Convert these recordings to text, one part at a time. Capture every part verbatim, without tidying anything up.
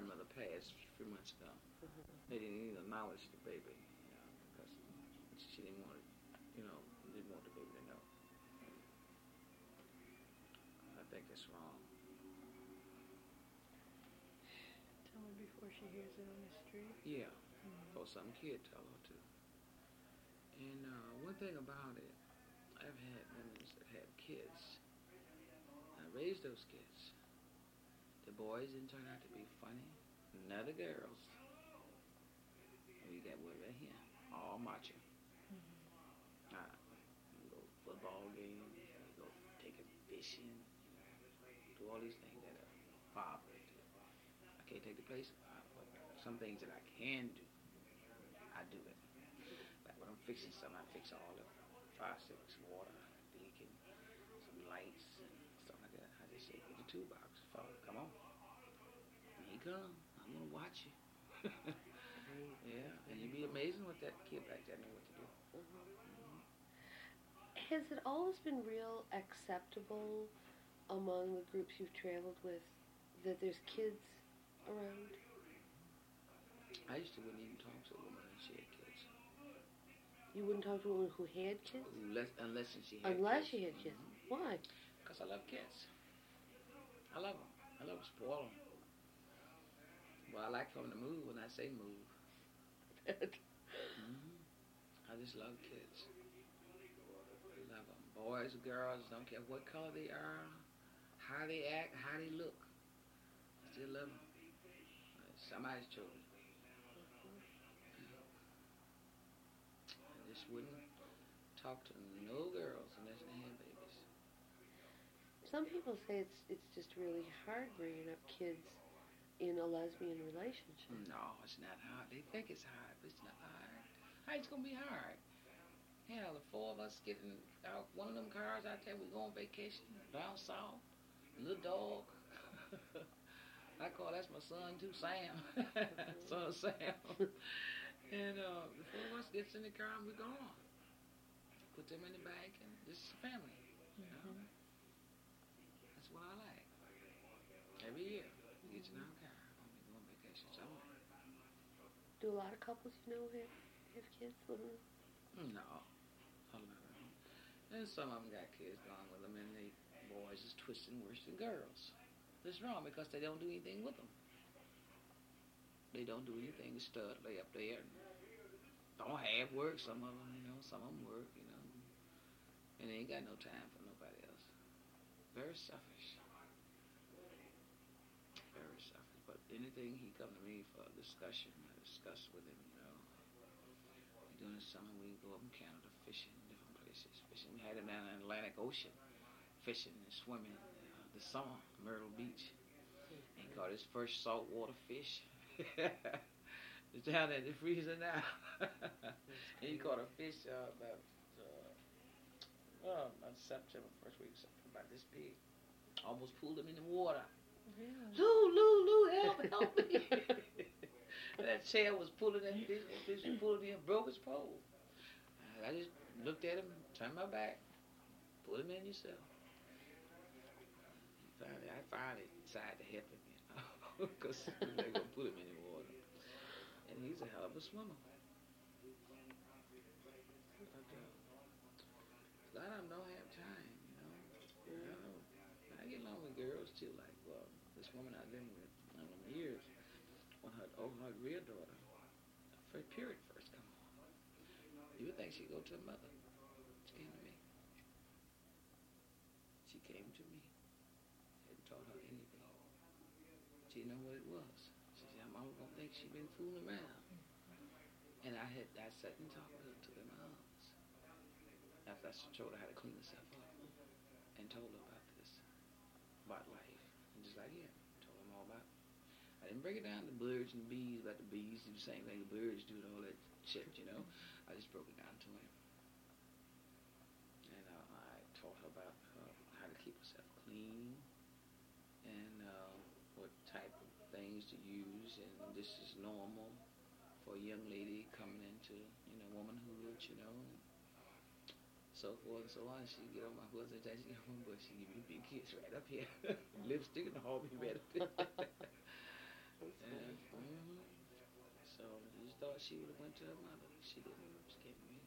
grandmother passed a few months ago. Mm-hmm. They didn't even acknowledge the baby, you know, because she didn't want it, you know, didn't want the baby to know. I think it's wrong. Tell her before she hears it on the street. Yeah, Mm-hmm. or some kid tell her to. And uh, one thing about it, I've had women that had kids. I raised those kids. The boys didn't turn out to be funny. None of the girls. We got one right here, all macho. Mm-hmm. Uh, you go football games, you go taking fishing, do all these things that a father do. I can't take the place of father, but some things that I can do, I do it. Like when I'm fixing something, I fix all the fire six, water, leaking, some lights and stuff like that. I just say, get the toolbox, father, come on. And he come, I'm gonna watch you. Yeah, and you'd be amazing what that kid back there knew what to do. Mm-hmm. Mm-hmm. Has it always been real acceptable among the groups you've traveled with that there's kids around? I used to wouldn't even talk to a woman when she had kids. You wouldn't talk to a woman who had kids? Unless, unless she had Unless kids. she had kids. Mm-hmm. Why? Because I love kids. I love them. I love to spoil them. Well, I like for them to move when I say move. Mm-hmm. I just love kids. I love them. Boys, girls, don't care what color they are, how they act, how they look. I still love them. Somebody's children. I just wouldn't talk to no girls unless they had babies. Some people say it's it's just really hard bringing up kids in a lesbian relationship. No, it's not hard. They think it's hard, but it's not hard. How it's gonna be hard? Hell, the four of us getting out one of them cars out there, we go on vacation down south. Little dog. I call that's my son too, Sam. Son Sam. And uh, the four of us gets in the car and we're gone. Put them in the bank and this is family. You know? Mm-hmm. That's what I like. Every year we get in our car and we go on vacation somewhere. Do a lot of couples you know have, have kids living? No. A lot of them. And some of them got kids gone with them and they boys is twisting worse than girls. That's wrong because they don't do anything with them. They don't do anything. The stud lay up there and don't have work. Some of them, you know, some of them work, you know, and they ain't got no time for nobody else. Very selfish. Very selfish. But anything he come to me for a discussion, I discuss with him, you know. During the summer we go up in Canada fishing in different places. Fishing. We had him down in the Atlantic Ocean fishing and swimming uh, this summer, Myrtle Beach. And he caught his first saltwater fish. It's down at the freezer now. And he caught a fish uh, about uh, oh, about September, first week of September, about this big. Almost pulled him in the water. Yeah. Lou, Lou, Lou, help me, help me. That chair was pulling that fish, that fish was pulling him, broke his pole. I just looked at him, turned my back, put him in yourself. Finally, I finally decided to help him, you know, because they gonna put him in the water. And he's a hell of a swimmer. But, uh, a lot of them don't have time, you know. You know, I get along with girls too, like well, this woman I've been with I don't know, years. When her oh her real daughter, her period first come on, you would think she'd go to her mother. She came to me. She came to me. Hadn't taught her anything. She didn't know what it was. She said, "I'm always gonna think she's been fooling around." And I had I sat and talked with her, took her in my arms. After I showed her how to clean herself up, and told her about this, about life, and just like yeah, told her all about it. I didn't break it down to birds and bees, about the bees do the same thing the birds do and all that shit, you know. I just broke it down to him. And uh, I taught her about uh, how to keep herself clean and uh, what type of things to use. And this is normal for a young lady coming into, you know, womanhood, you know, and so forth and so on. She get on my husband, she get on my butt, she give me big kiss right up here. Lipstick and all be ready. That's Yeah. nice. Mm-hmm. So you thought she would have went to her mother. She didn't. She came to me.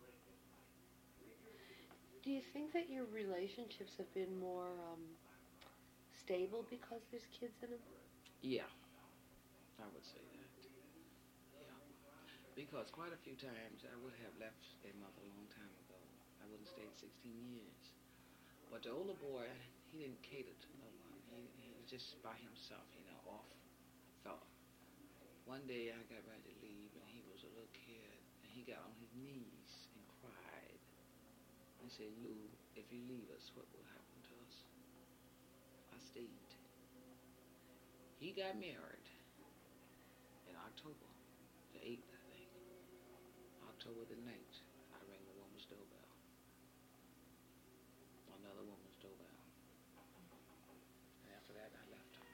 Do you think that your relationships have been more um, stable because there's kids in them? Yeah, I would say that. Yeah, because quite a few times I would have left their mother a long time ago. I wouldn't stayed sixteen years. But the older boy, he didn't cater to no one. He, he was just by himself, you know, off thought. One day I got ready to leave, and he was a little kid, and he got on his knees and cried. He said, "Lou, if you leave us, what will happen to us?" I stayed. He got married in October, the eighth, I think. October the ninth, I rang the woman's doorbell. Another woman's doorbell. And after that, I left him.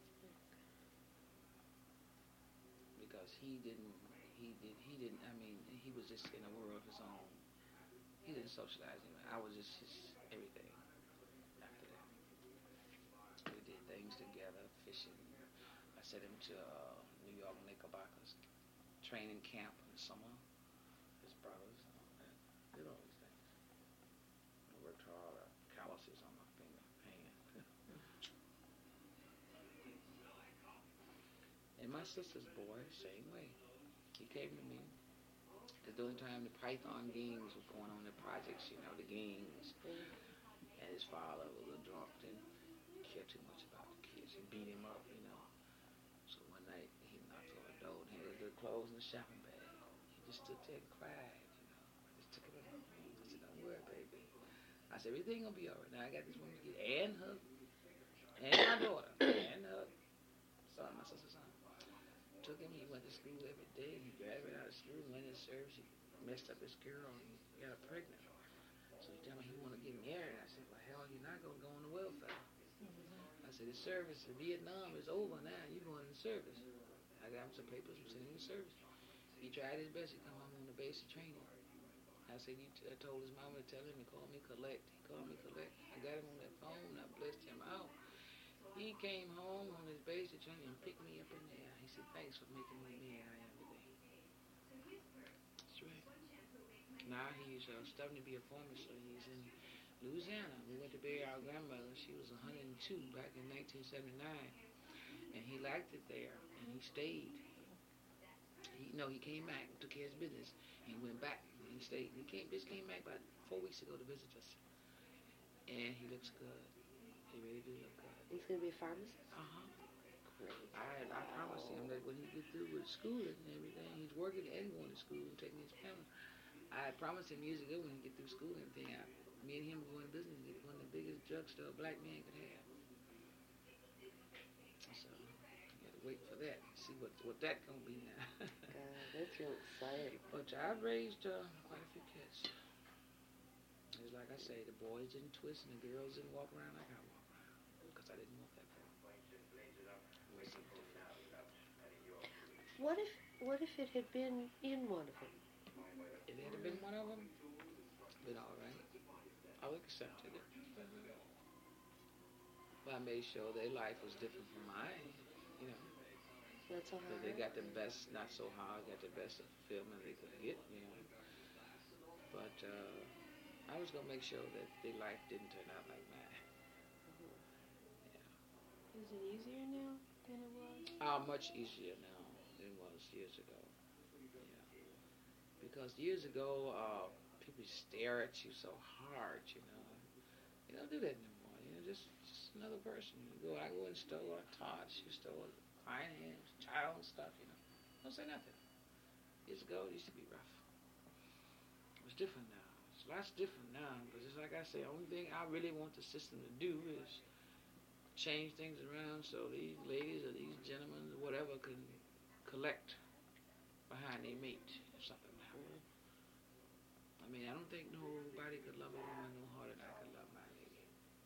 Because he didn't, he did, he didn't, I mean, he was just in a world of his own. He didn't socialize anyway. I was just his everything after that. We did things together, fishing. I sent him to uh, New York Knickerbockers training camp in the summer. His brothers and all that. Did all these things. I worked hard. Uh, calluses on my finger, hand. And my sister's boy, same way. He came to me. Because the only time the Python gangs was going on, the projects, you know, the gangs. And his father was a drunk, didn't care too much about the kids. He beat him up, you know. So one night, he knocked on the door and had his good clothes in the shopping bag. He just stood there and cried, you know. I just took him in. I said, "Don't worry, baby." I said, "Everything gonna be all right." Now I got this woman to get, and her, and my daughter, and her son, my sister's son. Took him, he went to school every day. He graduated out of school, went in service. He messed up his girl and got her pregnant. So he told me he wanted to get married. I said, "Well, hell, you're not going to go on the welfare." I said, "The service in Vietnam is over now. You're going in service." I got him some papers from sending him to service. He tried his best to come home on the basic training. I said, you t- I told his mama to tell him to call me collect. He called me collect. I got him on that phone. I blessed him out. He came home on his basic training and picked me up in there. He said, "Thanks for making me the man I am today." That's right. Now he's uh, starting to be a pharmacist. He's in Louisiana. We went to bury our grandmother. She was one hundred two back in nineteen seventy-nine. And he liked it there. And he stayed. He, no, he came back, took care of his business. He went back. And he stayed. He came, just came back about four weeks ago to visit us. And he looks good. He really do look good. He's going to be a pharmacist? Uh-huh. Great. I, I promised him that when he get through with schooling and everything, he's working and going to school and taking his family. I promised him years ago when he get through school and everything, I, me and him go in business and get one of the biggest drugstore a black man could have. So, you gotta wait for that. See what what that gonna be now. God, that's real exciting. But I've raised uh, quite a few kids. It's like I say, the boys didn't twist and the girls didn't walk around like I walk around. Because I didn't want that for them. What if what if it had been in one of them? If it had been one of them, been all right. I would have accepted it. But I made sure their life was different from mine, you know. Not so hard. That they got the best, not so hard, got the best of fulfillment they could get, you know. But uh, I was going to make sure that their life didn't turn out like mine. Yeah. Is it easier now than it was? Uh, much easier now than it was years ago. Yeah. Because years ago, uh, people stare at you so hard, you know. You don't do that anymore. You know, just, just another person. You go, I go in the store, Todd, shoe store, finance, child and stuff, you know. Don't say nothing. Years ago, it used to be rough. It's different now. It's lots different now. But just like I say, the only thing I really want the system to do is change things around so these ladies or these gentlemen or whatever can collect behind their mate if something happened. I mean, I don't think nobody could love a woman no harder than I could love my lady.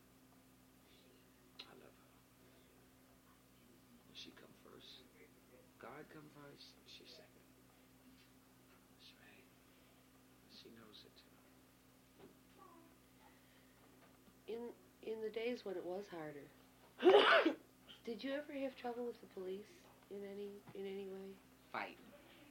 I love her. She come first. God come first, she second. That's right. She knows it too. In in the days when it was harder, did you ever have trouble with the police? in any in any way? Fighting.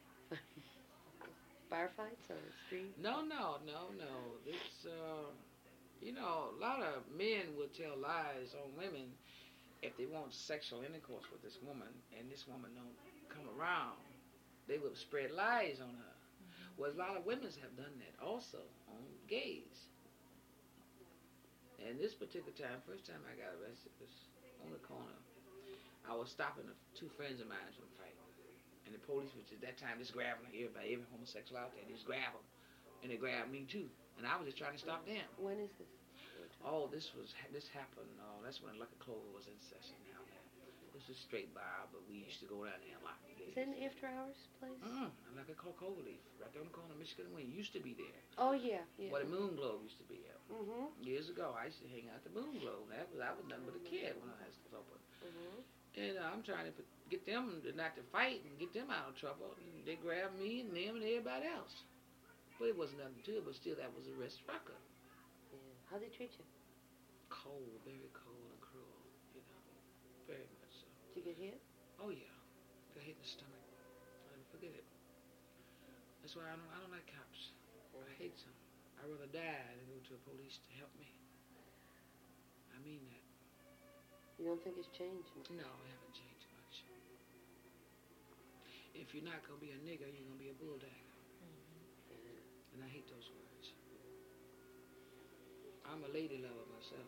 Bar fights on the street? No, no, no, no. It's uh, you know, a lot of men will tell lies on women if they want sexual intercourse with this woman, and this woman don't come around. They will spread lies on her. Mm-hmm. Well, a lot of women have done that also on gays. And this particular time, first time I got arrested was on the corner. I was stopping two friends of mine from fighting. And the police, which at that time, just grabbing everybody, every homosexual out there, they just grab them. And they grabbed me too. And I was just trying to stop them. When is this? Oh, this was, this happened, oh, that's when Lucky Clover was in session down there. This was straight bar, but we used to go down there and lock the gates. Is that an after hours place? Mm-hmm. Lucky Clover Leaf, right there on the corner of Michigan and Wayne. Used to be there. Oh, yeah, yeah. Where the Moon Globe used to be at. Mm-hmm. Years ago, I used to hang out at the Moon Globe. That was, I was nothing but a kid when I was open. Mm-hmm. And uh, I'm trying to get them to not to fight and get them out of trouble. And they grabbed me and them and everybody else. But it wasn't nothing to it, but still that was a arrest record. Yeah. How'd they treat you? Cold, very cold and cruel, you know. Very much so. Did you get hit? Oh yeah. Got hit in the stomach. I'll never forget it. That's why I don't I don't like cops. I hate them. I'd rather die than go to the police to help me. I mean that. You don't think it's changed? No, it haven't changed much. If you're not going to be a nigger, you're going to be a bulldagger. Mm-hmm. And I hate those words. I'm a lady lover myself.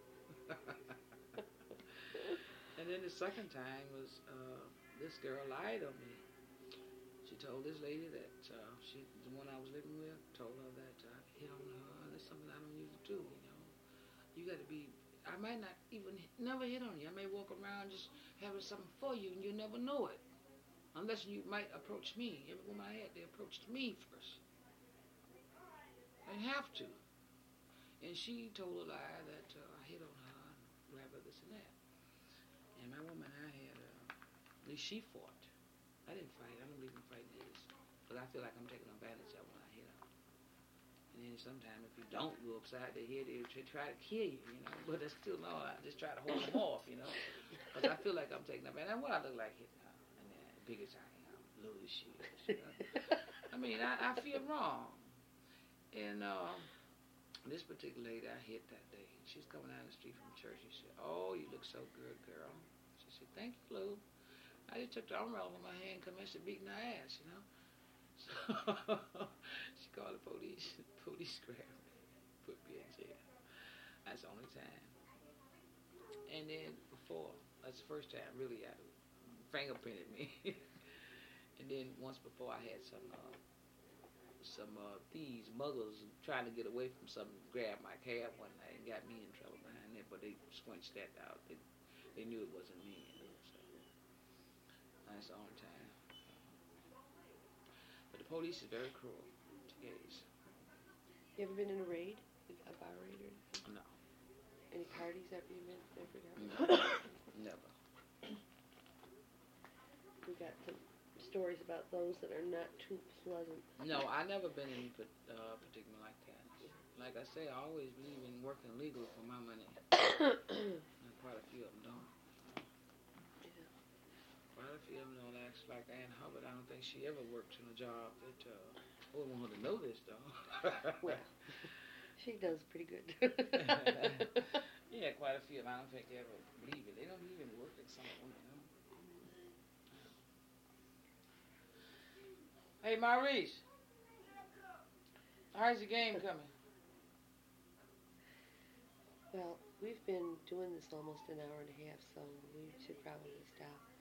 And then the second time was uh, this girl lied on me. She told this lady that uh, she, the one I was living with, told her that I hit on her. That's something I don't usually do, you know. You got to be... I might not even never hit on you. I may walk around just having something for you, and you never know it, unless you might approach me. Every woman I had, they approached me first. They have to. And she told a lie that uh, I hit on her, and whatever, this and that. And my woman I had, uh, at least she fought. I didn't fight. I don't believe in fighting niggas, but I feel like I'm taking advantage of when I hit her. And then sometimes if you don't go upside the head, they try to kill you, you know. But it's still no, I just try to hold them off, you know. Because I feel like I'm taking them. And what I look like hitting her. And then big as I am, little as she is, you know. I mean, I, I feel wrong. And uh, this particular lady I hit that day, she's coming down the street from church. She said, "Oh, you look so good, girl." She said, "Thank you, Lou." I just took the umbrella in my hand and commenced to beating her ass, you know. So she called the police. The police grabbed me, put me in jail. That's the only time. And then before, that's the first time really I fingerprinted me. And then once before I had some uh, some uh, thieves, muggles trying to get away from something, grabbed my cab one night and got me in trouble behind it. But they squinched that out. They, they knew it wasn't me, you know. So that's the only time. But the police is very cruel to gays. You ever been in a raid? A bar raid or anything? No. Any parties ever you been ever got? No. Never. We got some stories about those that are not too pleasant. No, I never been in uh, particular like that. Like I say, I always believe in working legal for my money. And quite a few of them don't. Yeah. Quite a few of them don't act like Ann Hubbard. I don't think she ever worked in a job that, uh, I wouldn't want her to know this, though. Well, she does pretty good. Yeah, quite a few of them. I don't think they ever believe it. They don't even work at some point, you know. Hey, Maurice. How's the game coming? Well, we've been doing this almost an hour and a half, so we should probably stop.